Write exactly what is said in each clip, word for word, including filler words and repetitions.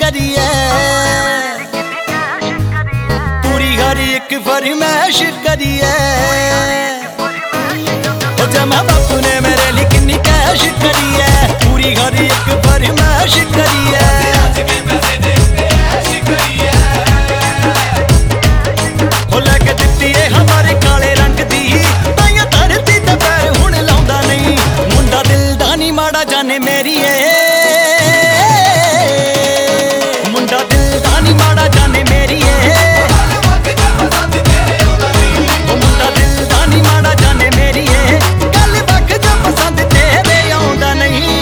करिए पूरी हर एक फरमाइश करिए जमा बापू ने मेरे लिए किन्नी कैश करिए पूरी हर एक फरमाइश करिए लेके दिती है हमारे काले रंग दी ताइयां धरती ते पैर हुण लाउंदा नहीं मुंडा दिल दा नी माड़ा जाने मेरी है मुंडा दिल दा नी माड़ा जाने मेरी है मुंडा दिल दा नी माड़ा जाने मेरी है गल वख जो पसंद तेरे आउंदा नहीं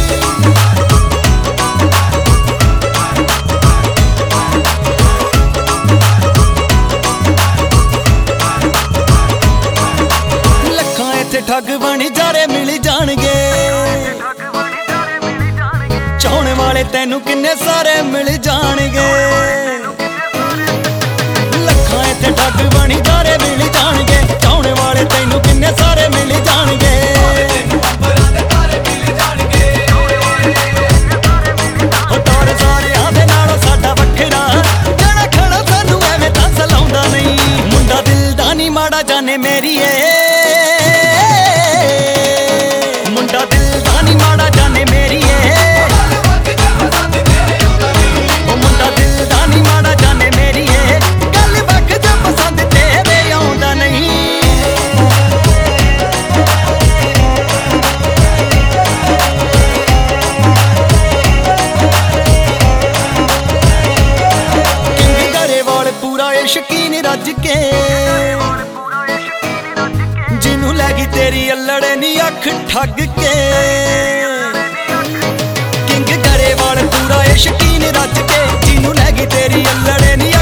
ठग बनी जारे मिल जाणगे चाहने वाले तेनू किन्ने सारे मिल जाणगे लखां इत्थे ठग बनी जारे मिल जाणगे चाहने वाले तेनू किन्ने सारे मिल जाणगे तार सारियां दे नालों साडा वखरा जड़ा खड़ा सानू एवें दस लाउंदा नहीं मुंडा दिल दा नी माड़ा जाने मेरी है मुंडा दिल दा नी माड़ा जाने मेरी है मुंडा दिल दा नी माड़ा जाने मेरी है गल वख जो पसंद तेरे आउंदा नहीं किंग गरेवाल पूरा ए शकीन रज के जिनू लैगी तेरी अल्लड़ नी अख ठग के किंग गरेवाल पूरा ए शकीन रज के जिनू लैगी तेरी अल्लड़ नी